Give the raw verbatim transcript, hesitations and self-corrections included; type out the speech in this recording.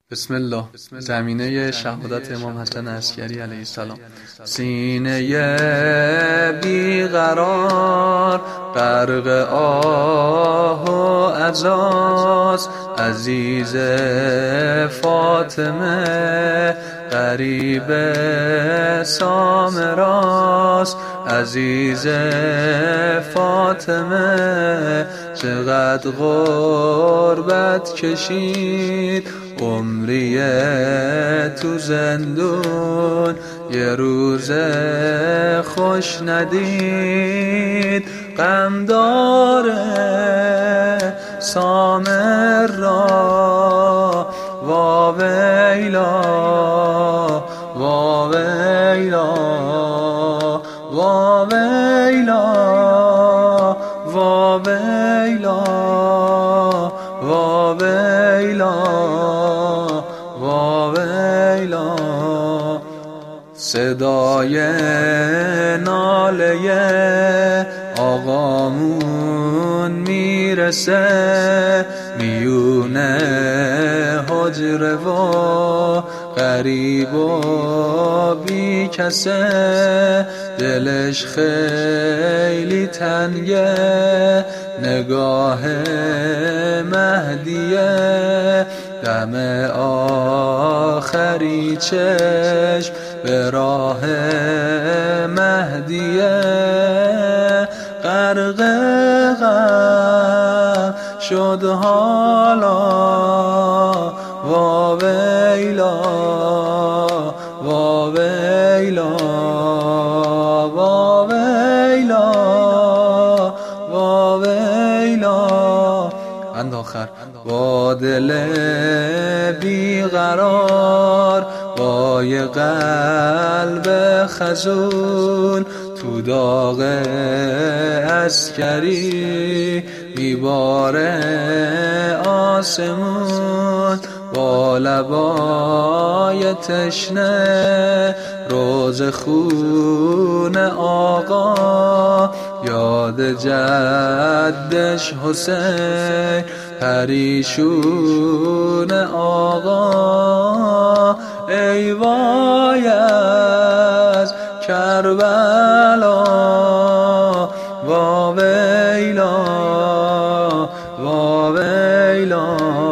بسم الله. زمینه شهادت امام حسن عسکری علیه السلام. سینه بیقرار غرق آه و عزاست، عزیز فاطمه غریب سامراست. عزیز فاطمه چقدر غربت کشید، عمری تو زندون یه روز خوش ندید. غم داره سامر را، وا ویلا وا ویلا وا ویلا وا ویلا وا ویلا وا ویلا. صدای ناله آقامون میرسه میونه حجره و غریب و بی کسه. دلش خیلی تنگه، نگاه مهدیه، دم آخری چشم به راه مهدیه. غرق غم شد حالا، وا ویلا وا ویلا وا ویلا وا ویلا. اند آخر با دل بیقرار، با یه قلب خزون، تو داغ عسکری میباره آسمون. با لبای تشنه روز خون آقا، یاد جدش حسین پریشون آقا. ای وای از کربلا، وا ویلا وا ویلا